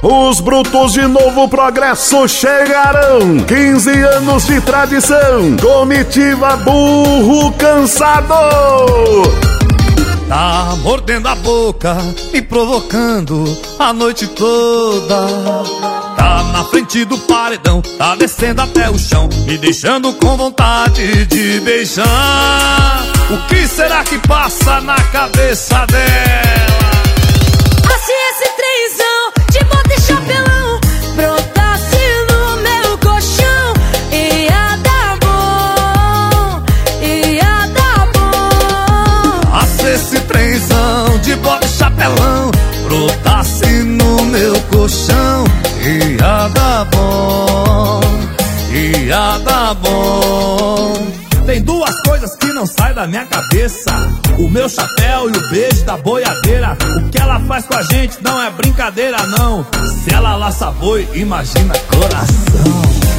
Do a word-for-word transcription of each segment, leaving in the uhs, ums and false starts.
Os brutos de Novo Progresso chegarão. quinze anos de tradição. Comitiva Burro Cansado. Tá mordendo a boca, me provocando a noite toda. Tá na frente do paredão, tá descendo até o chão, me deixando com vontade de beijar. O que será que passa na cabeça dela? Ah, se esse trenzão de bota e chapelão brotasse no meu colchão, ia dar bom, ia dar bom. Ah, se esse trenzão de bota e chapelão brotasse no meu colchão, ia dar bom, ia dar bom. Tem duas coisas que não saem da minha cabeça: o meu chapéu e o beijo da boiadeira. O que ela faz com a gente não é brincadeira, não. Se ela laça boi, imagina coração.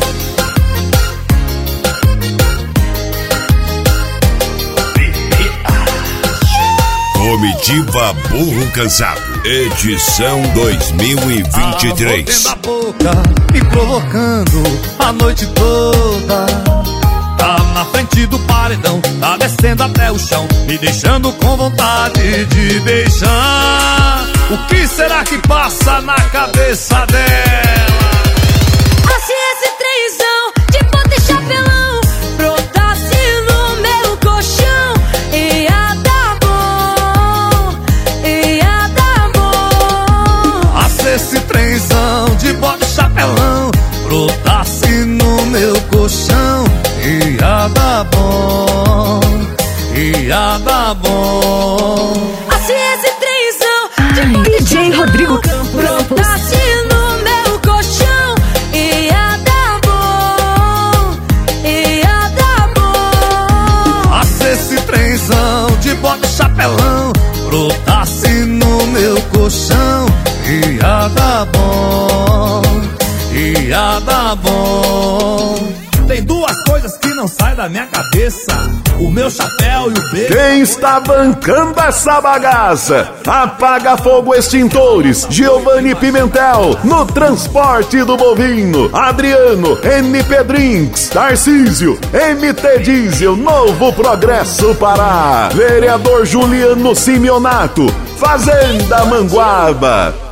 Comitiva Burro Cansado, edição dois mil e vinte e três. Tá mordendo a boca, me provocando a noite toda. Tá na frente do paredão, tá descendo até o chão, me deixando com vontade de beijar. O que será que passa na cabeça dela? Ah, se esse trenzão de bota e chapelão brotasse no meu colchão, ia dar bom, ia dar bom. Ah, se esse trenzão de bota e chapelão brotasse no meu colchão, ia dar bom, ia dar bom. Ah, se esse trenzão de bota D J Rodrigo Campos brotasse no meu colchão, ia dar bom, ia dar bom. Ah, se esse trenzão de bota e chapelão brotasse no meu colchão, ia dar bom, ia dar bom. Tem duas coisas que não saem da minha cabeça: o meu chapéu e o beijo. Quem está bancando essa bagaça? Apaga Fogo Extintores, Giovanni Pimentel. No transporte do bovino, Adriano, M P Drinks, Tarcísio, M T Diesel, Novo Progresso Pará. Vereador Juliano Simeonato, Fazenda Manguaba.